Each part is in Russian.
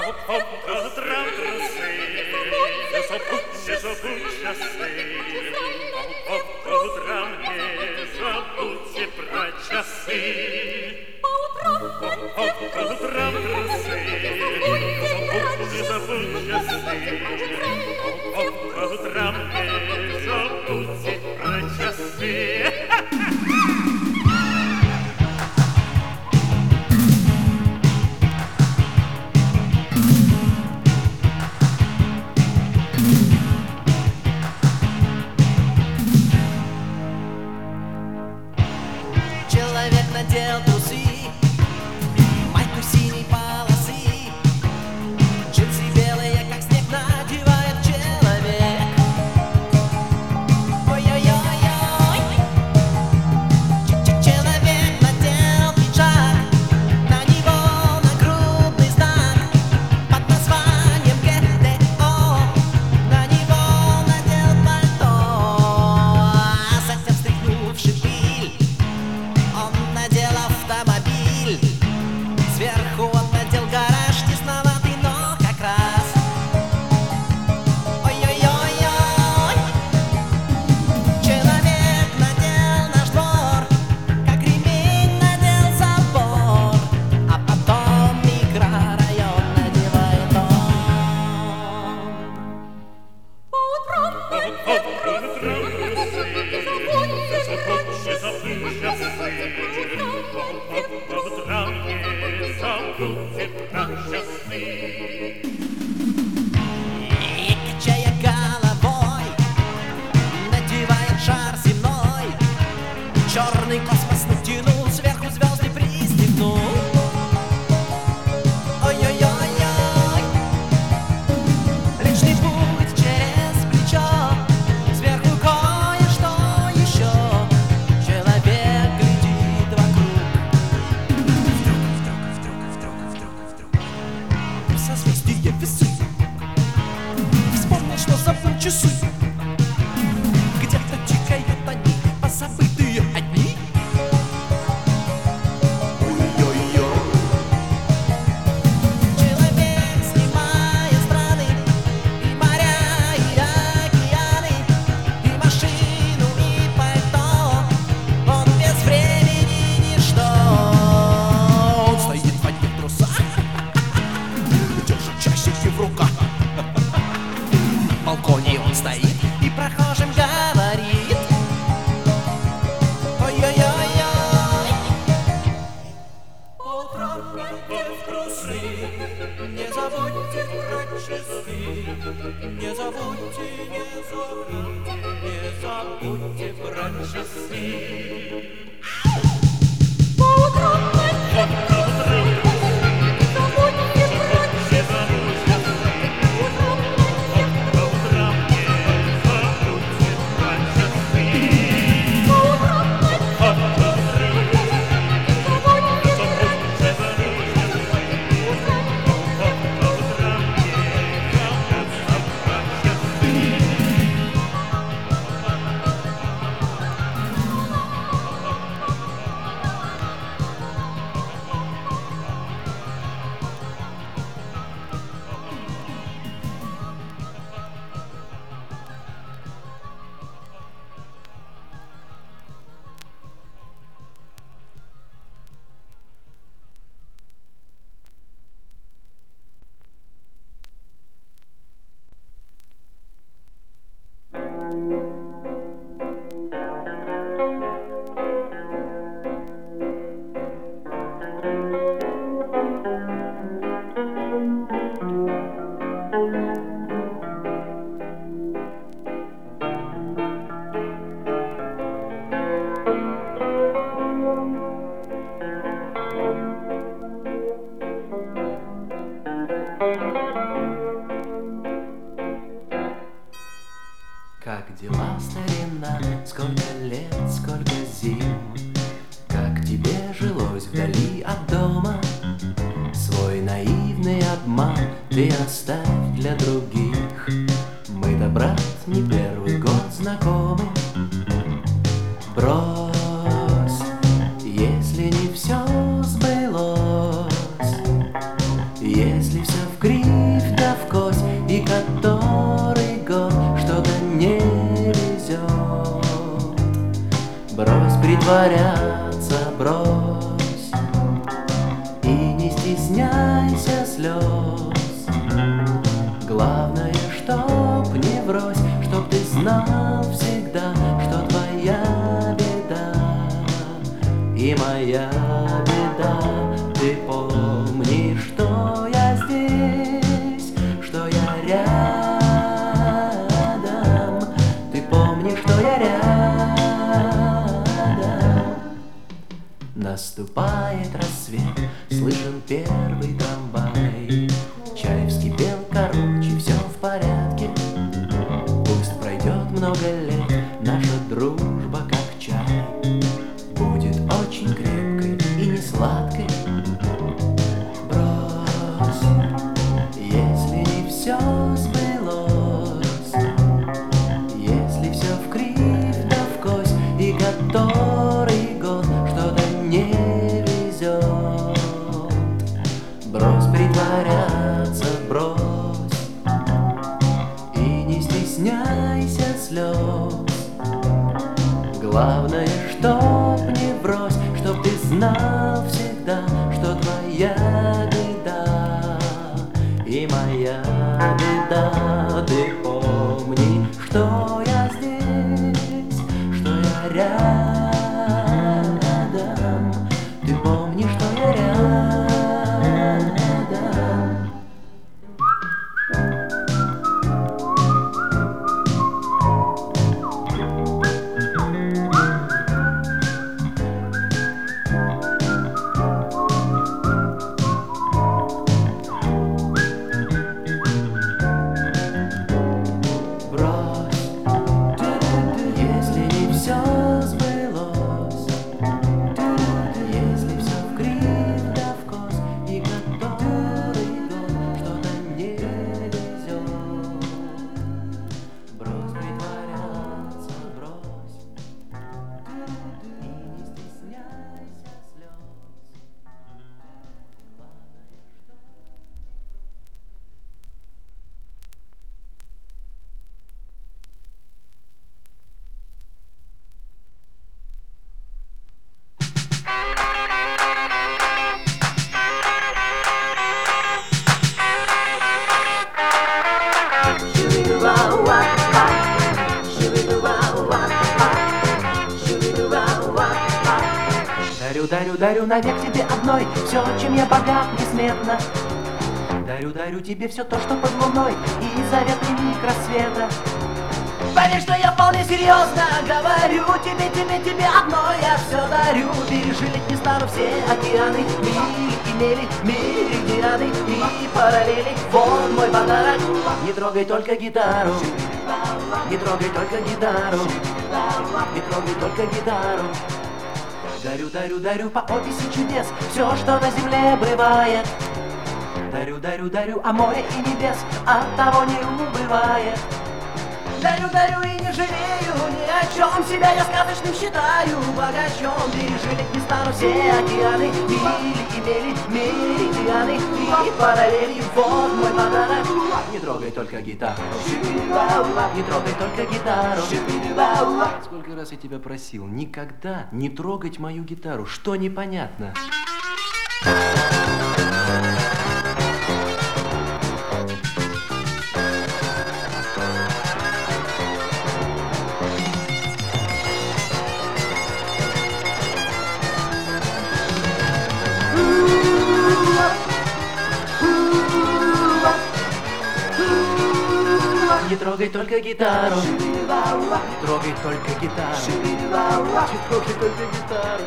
Не забудь часы, по утрам не забудьте про часы. По утрам трусы, не забудь часы. По утрам не забудьте про часы. Человек надел трусы, майку синей полосы, джинсы белые, как снег, надевает человек. Ой-ой-ой-ой. Человек надел пиджак, на него нагрудный знак под названием ГТО, на него надел пальто, а затем стряхнувши пыль, он надел автомобиль, сверху он надел гараж, тесноватый, но как раз. Ой-ой-ой-ой. Человек надел наш двор, как ремень надел забор, а потом микрорайон надевает он. По утрам и, качая головой, надевает шар земной, черный космос натянул, сверху звезды пристегнул. Ой-ой-ой-ой. Личный путь через плечо, сверху кое-что еще. Человек глядит вокруг. Вдруг созвездие весы. Вспомнил, что забыл часы. Где-то тикают они, позабытые одни. Ой-ой-ой. Человек, снимая страны, и моря, и океаны, и машину, и пальто, он без времени ничто. Он стоит в одних трусах, держит часики в руках. На балконе он стоит и прохожим говорит. Ой-ой-ой-ой. По утрам надев трусы, не забудьте про часы. Не забудьте, не забудьте, не забудьте про часы. По утрам надев трусы, не забудьте про часы. Как дела, старина? Сколько лет, сколько зим? Как тебе жилось вдали от дома? Свой наивный обман ты оставь для других. Мы-то, брат, не первый год знакомы. Брось, если не все сбылось, если все в грязь. притворяться брось и не стесняйся слез. Главное, чтоб не врозь, чтоб ты знал всегда, что твоя беда и моя беда. Ты помни, что я здесь, что я рядом. Ты помни, что я рядом. Наступает рассвет, слышен первый трамвай. Чай вскипел, короче, все в порядке. Пусть пройдет много лет, наша дружба как чай будет очень крепкой и не сладкой. Брось, если не все сбылось, если все вкривь да вкось, и который год что-то не везет. Брось притворяться, брось и не стесняйся слез. Главное, чтоб не брось, чтоб ты знал всегда, что твоя беда и моя беда. Ты помни, что я здесь, что я рядом. Ты помни, что я рядом. Дарю навек тебе одной все, чем я богат несметно. Дарю тебе все то, что под луной и заветный миг рассвета. Поверь, что я вполне серьезно говорю тебе одной я все дарю. Пережить не стану все океаны, мили, меридианы и параллели. Вот мой подарок. Не трогай только гитару, не трогай только гитару, не трогай только гитару. Дарю по описи чудес все, что на земле бывает. Дарю, а море и небес от того не убывает. Дарю и не жалею ни о чем, себя я сказочным считаю богачом. Пережить не стану все океаны, мили, меридианы и параллели. Вот мой подарок. Не трогай только гитару, не трогай только гитару. Сколько раз я тебя просил никогда не трогать мою гитару, что непонятно? Не трогай только гитару, не трогай только гитару, не трогай только гитару.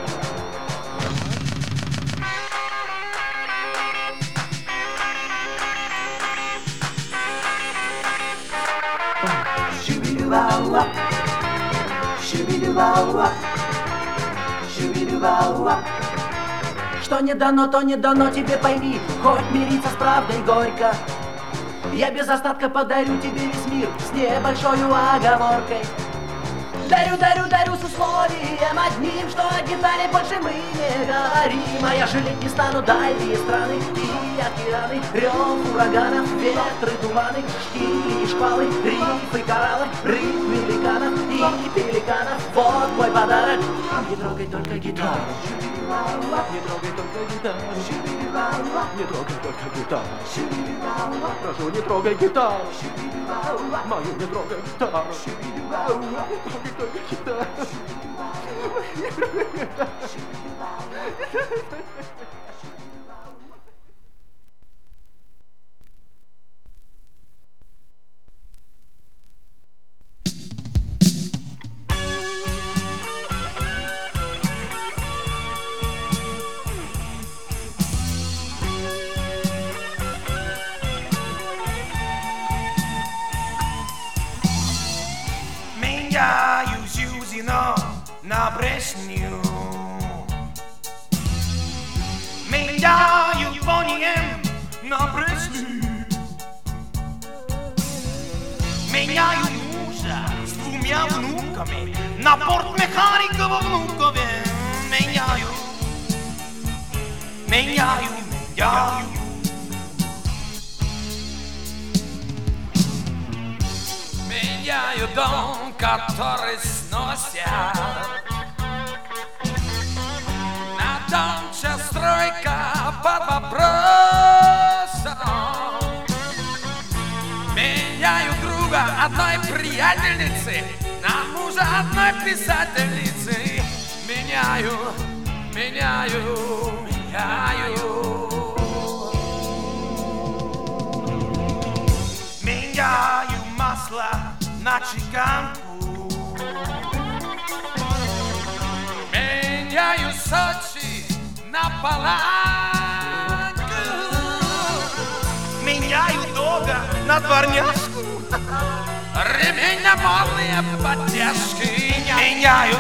Что не дано, то не дано, тебе пойми, хоть мириться с правдой горько. Я без остатка подарю тебе весь мир с небольшой оговоркой. Дарю с условием одним, что о гитаре больше мы не говорим. А я жалеть не стану дальние страны и океаны, рев ураганов, ветры, туманы, штили и шквалы, рифы, кораллы, ритм великанов и пеликанов. стаканов. Вот мой подарок. Не трогай только гитару. Не трогай только гитару. Не трогай только гитару. Прошу, не трогай гитару. Мою не трогай гитару. Не трогай только гитару. Меняю Зюзино на Брежню. Меняю Бонием на Брежню. Меняю мужа с 2 внуками на бортмеханика во Внукове. Меняю. Меняю дом, который сносят, на дом, чья стройка под вопросом. Меняю друга одной приятельницы на мужа одной писательницы. Меняю. Меняю масло на чеканку. Меняю Сочи на паланку. Меняю дога на дворняжку. Ремень на модные подтяжки. Меняю.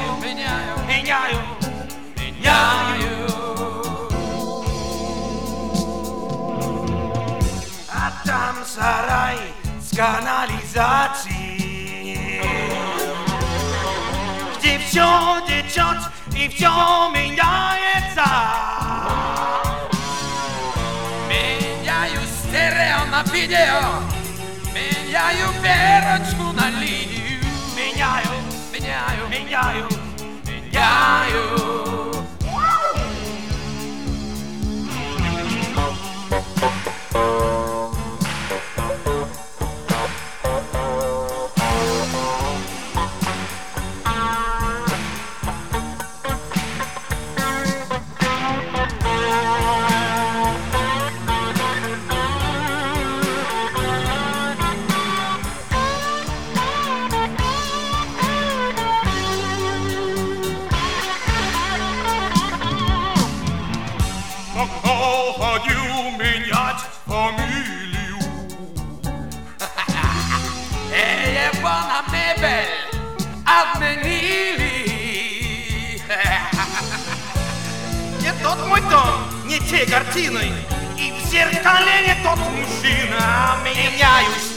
А там сарай с канализацией, где все течет и все меняется. Меняю стерео на видео, меняю Верочку на линию. Меняю. Хочу менять фамилию. Его на мебель отменили. Не тот мой дом, не те картины, и в зеркале не тот мужчина. Меняюсь.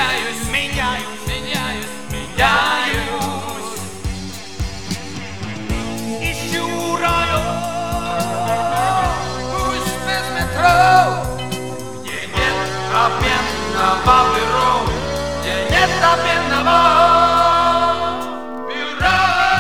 Ищу район, пусть без метро, где нет обменного бюро, где нет обменного бюро.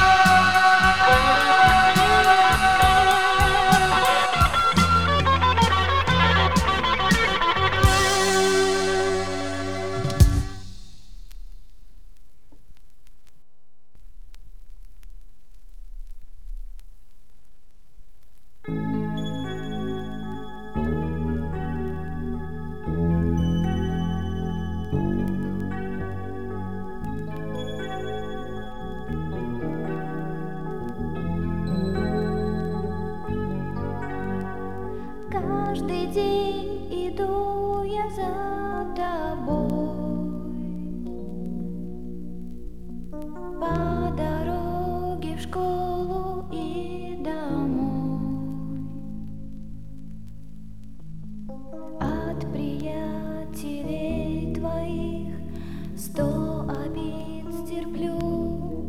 Каждый день иду я за тобой по дороге в школу и домой. От приятелей твоих 100 обид стерплю,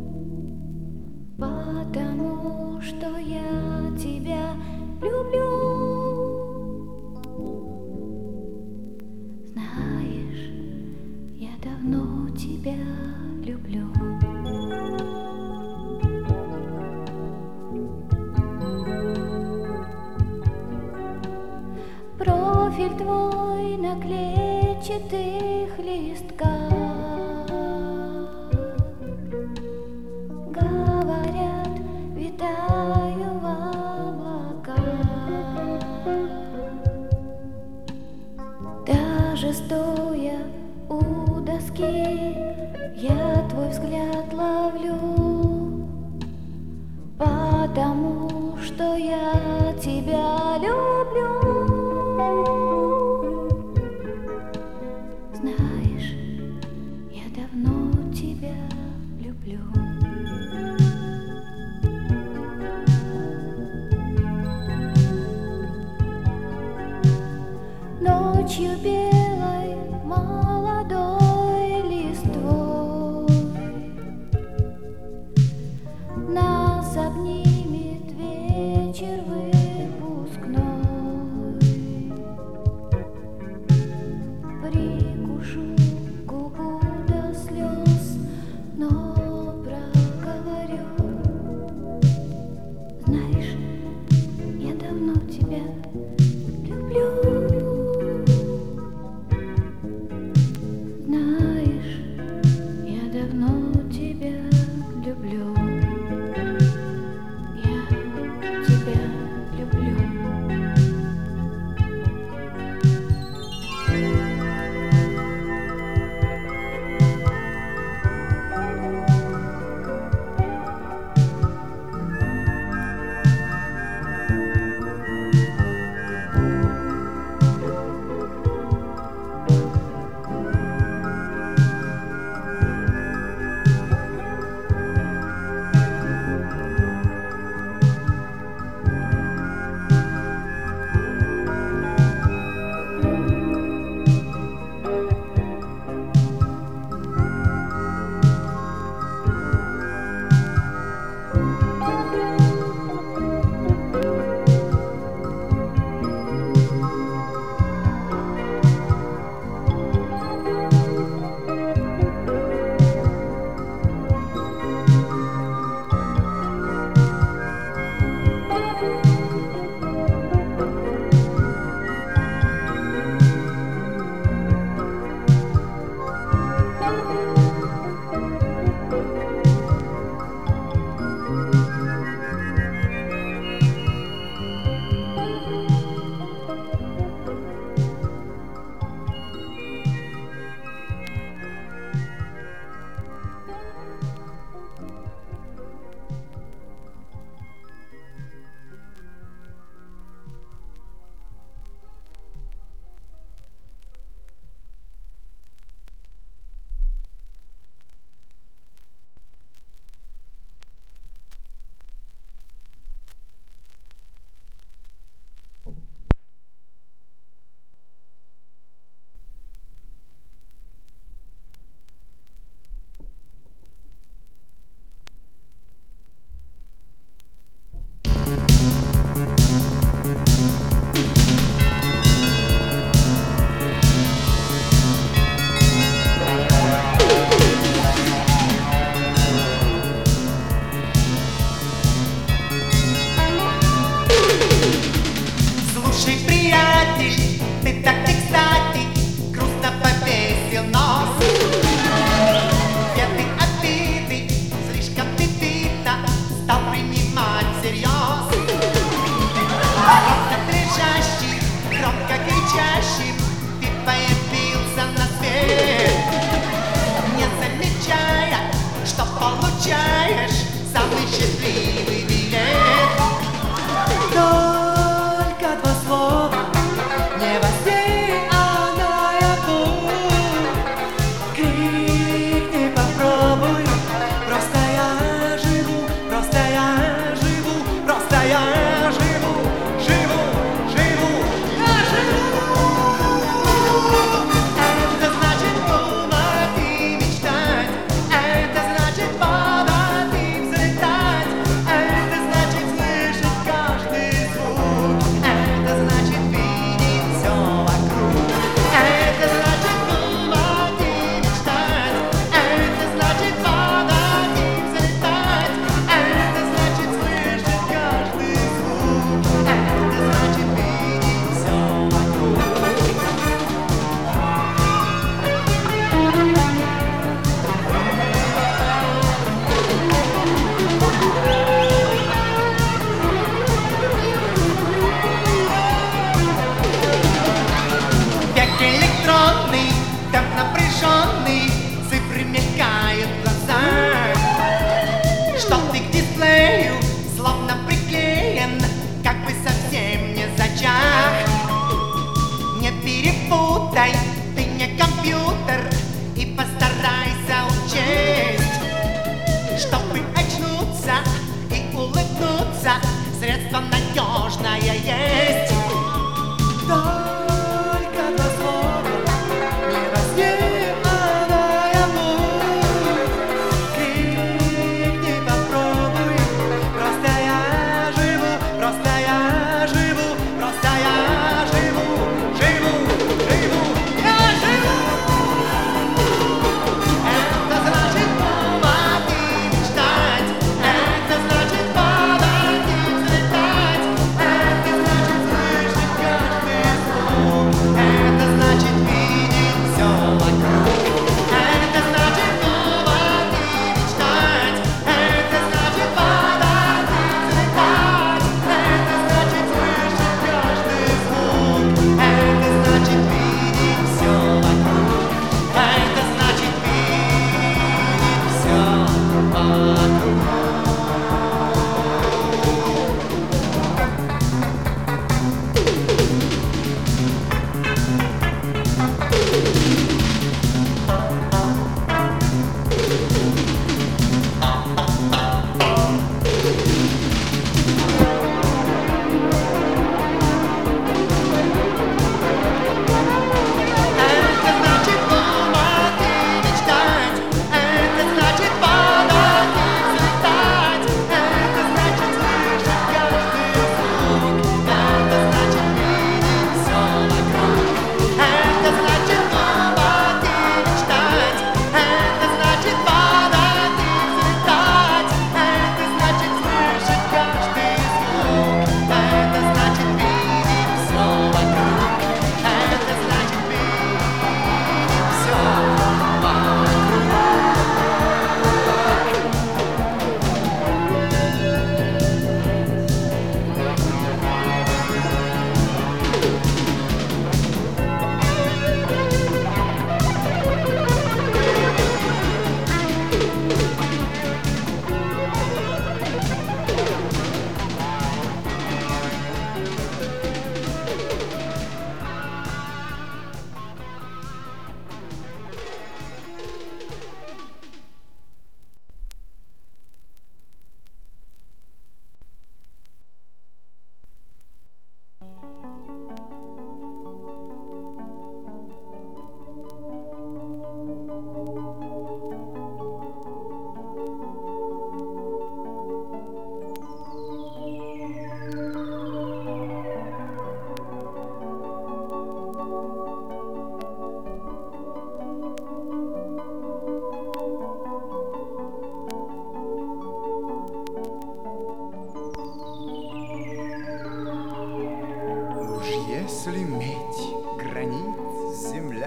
потому что я тебя люблю. Знаешь, я давно тебя люблю. твой на клетчатых листках. Говорят, витаю в облаках. Даже стоя у доски, я твой взгляд ловлю, потому что я тебя люблю. Знаешь, я давно тебя люблю. Ночью белой молодой листвой нас обнимет вечер выпускной. Прикушу губу до слез, но проговорю. Знаешь, я давно тебя люблю.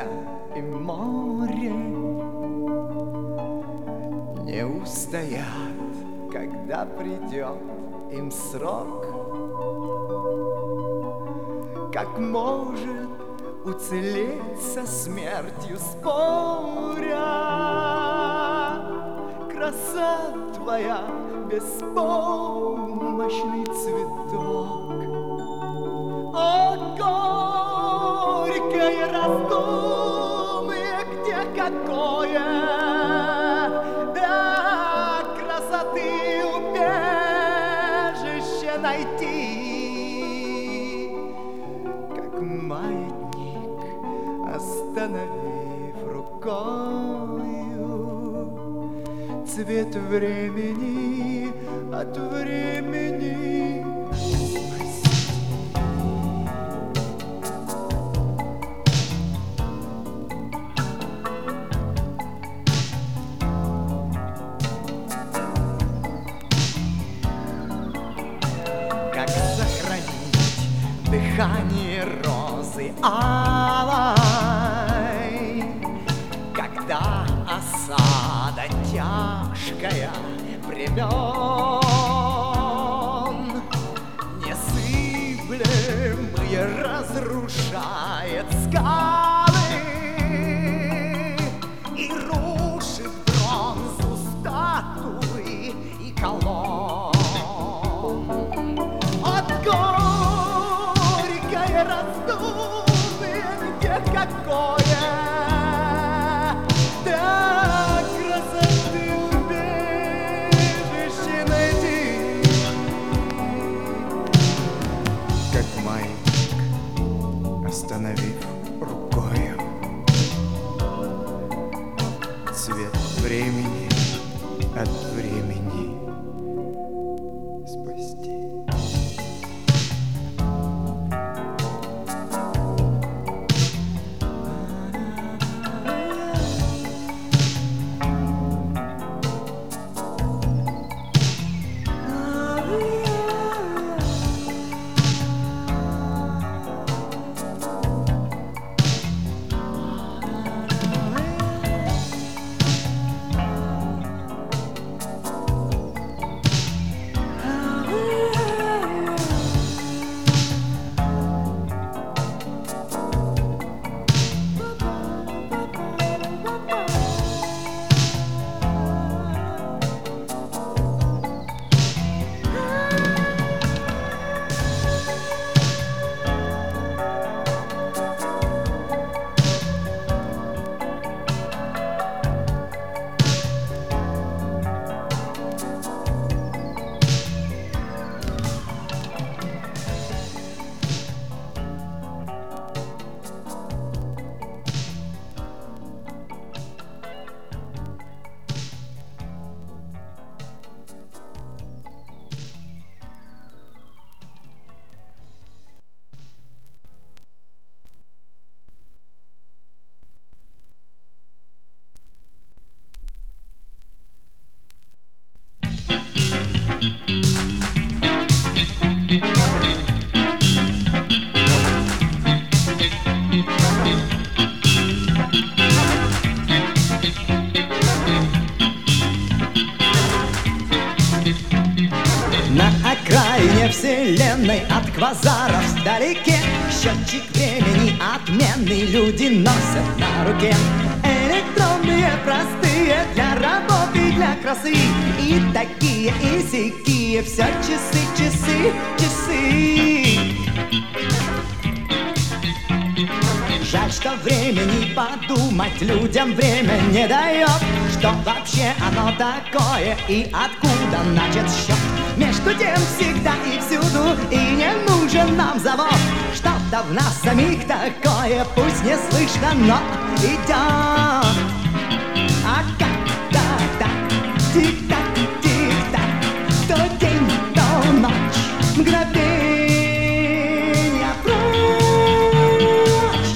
и море не устоят, когда придет им срок. Как может уцелеть со смертью споря краса твоя, беспомощный цветок? О, горькое раздумье, где какое для красоты убежище найти, как маятник, остановив рукою цвет времени от времени. Как сохранить дыхание розы алой, когда осада тяжкая времен несыблемые разрушает скалы и рушит бронзу статуи и колонн. От горькое раздумье, где какое для красоты убежище найти, как маятник, остановив рукою цвет времени от времени спасти. На окраине вселенной от квазаров вдалеке счетчик времени отменный люди носят на руке. Электронные, простые, для работы, для красы. И такие, и сякие, все часы, часы, часы. Жаль, что времени подумать людям время не дает. Что вообще оно такое и откуда начат счет? Между тем всегда и всюду и не нужен нам завод. Что-то в нас самих такое, пусть не слышно, но идет. А когда так, тик-так, тик-так, то день, то ночь, мгновенья прочь.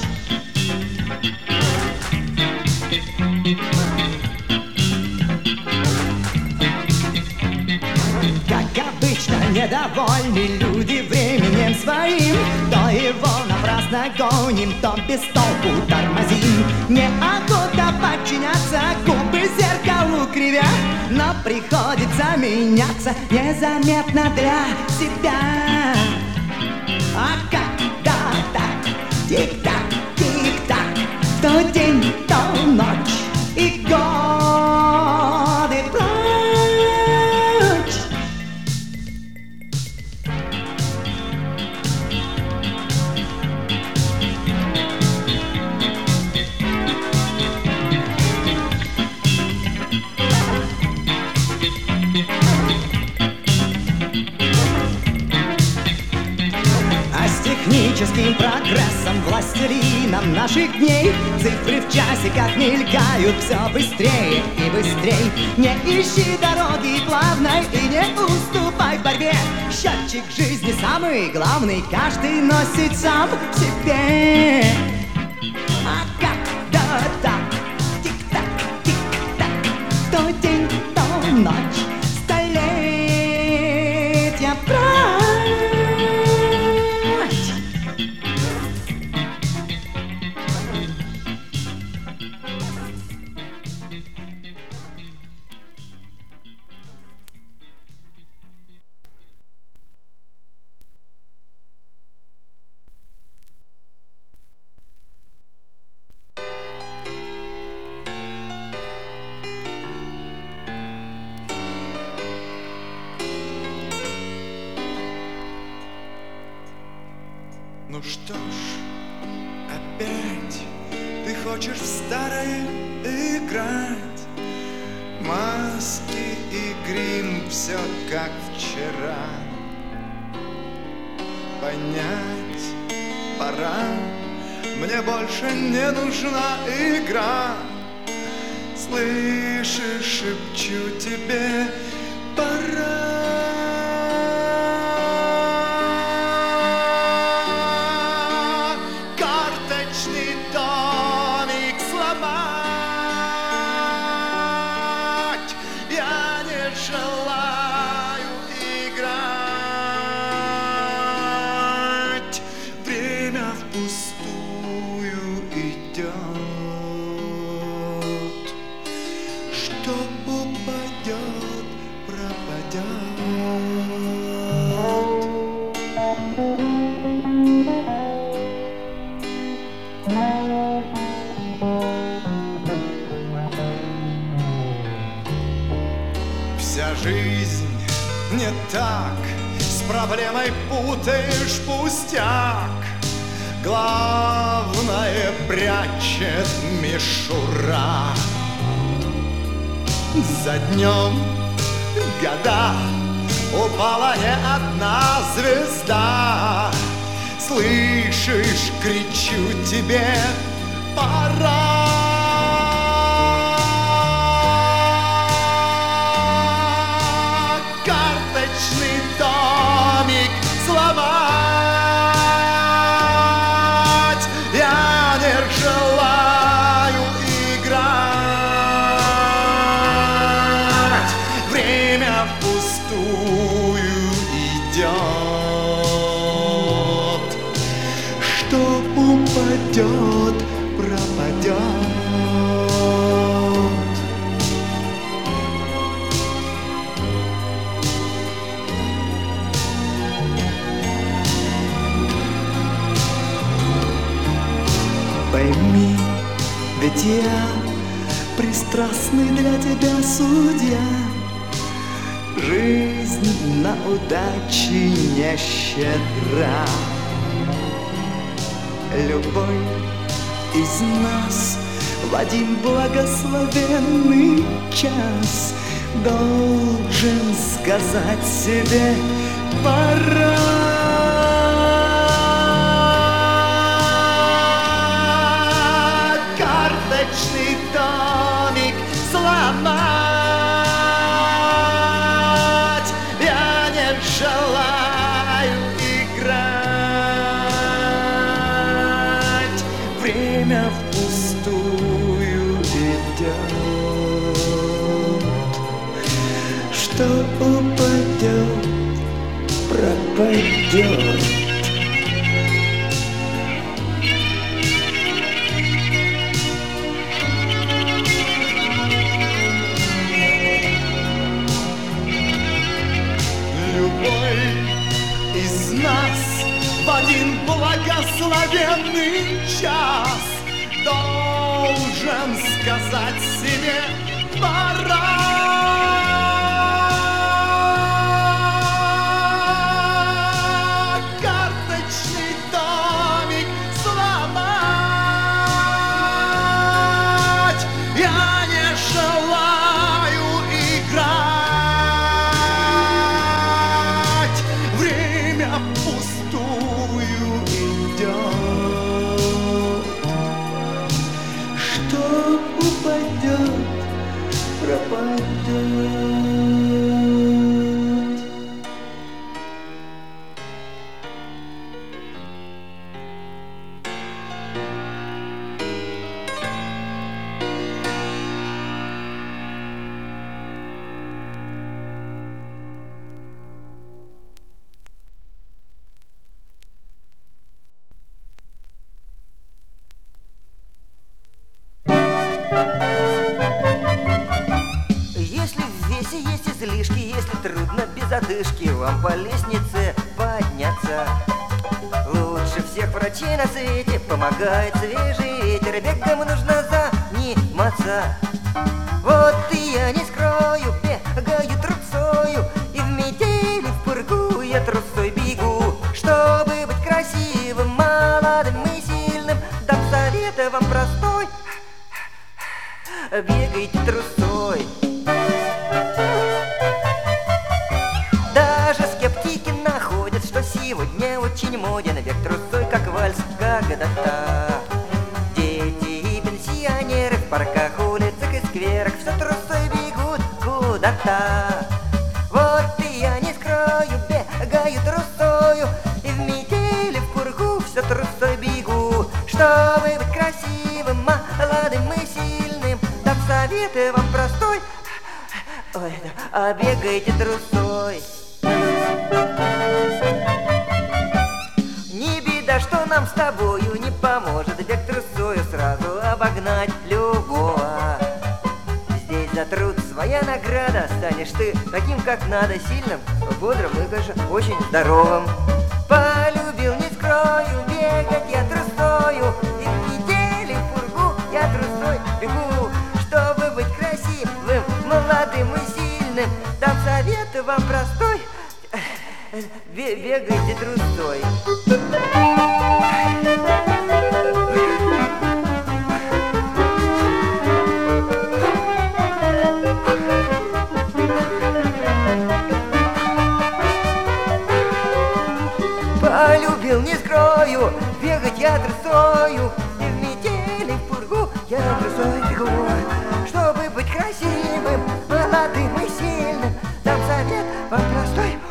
Как обычно, недовольны люди временем своим, то его напрасно напрасно гоним, то без толку тормозим. Неохота подчиняться, губы зеркалу кривя, но приходится меняться незаметно для себя. А когда так, тик-так, тик-так, то день, то ночь и годы прочь. Техническим прогрессом, властелином наших дней, цифры в часиках мелькают все быстрее и быстрее. Не ищи дороги плавной и не уступай в борьбе. Счетчик жизни самый главный, каждый носит сам в себе. А когда так, тик-так, тик-так, то день, то ночь, столетия прочь. Ну что ж, опять ты хочешь в старое играть. Маски и грим, все как вчера. Понять пора, мне больше не нужна игра. Слышишь, шепчу тебе, пора. Вся жизнь не так, с проблемой путаешь пустяк. Главное прячет мишура. За днем года упала не одна звезда. Слышишь, кричу тебе, пора. Карточный домик сломать я не желаю играть. Время впустую идет. Что упадет, пропадет. Пойми, ведь я пристрастный для тебя судья. Жизнь на удачи не щедра. Любой из нас в один благословенный час должен сказать себе, пора. Карточный домик сломать я не желаю играть. Время впустую идет. Что упадет, пропадет. вечером сказать себе пора. Карточный домик сломать. Я не желаю играть. Время пустую идет. Что упадет, пропадет. Если в весе есть излишки, если трудно без одышки вам по лестнице подняться, лучше всех врачей на свете помогает свежий ветер, бегом нужно заниматься. Вот и я не скрою, бегаю трусою, и в метели в пургу я трусой бегу, чтобы быть красивым, молодым и сильным. Дам совет вам простой: бегайте трусой. Даже скептики находят, что сегодня очень моден бег трусой, как вальс, когда-то. Дети и пенсионеры в парках, улицах и скверах все трусой бегут куда-то. Вот и я не скрою, бегаю трусою, и в метели в пургу все трусой бегу, чтобы быть красивым, молодым и сильным. Дам советы вам простой: ой, да, бегайте трусой. Не беда, что нам с тобою не поможет бег трусою сразу обогнать любого. Здесь за труд своя награда, станешь ты таким, как надо, сильным, бодрым и, конечно, очень здоровым. Полюбил, не скрою, бегать я трусою, и в неделю в пургу я трусой бегу, чтобы быть красивым, молодым и сильным. Дам совет вам простой: бегайте трусой. Полюбил, не скрою, бегать я трусою, и в метели в пургу я трусой бегу, чтобы быть красивым, молодым и сильным. Дам совет вам простой: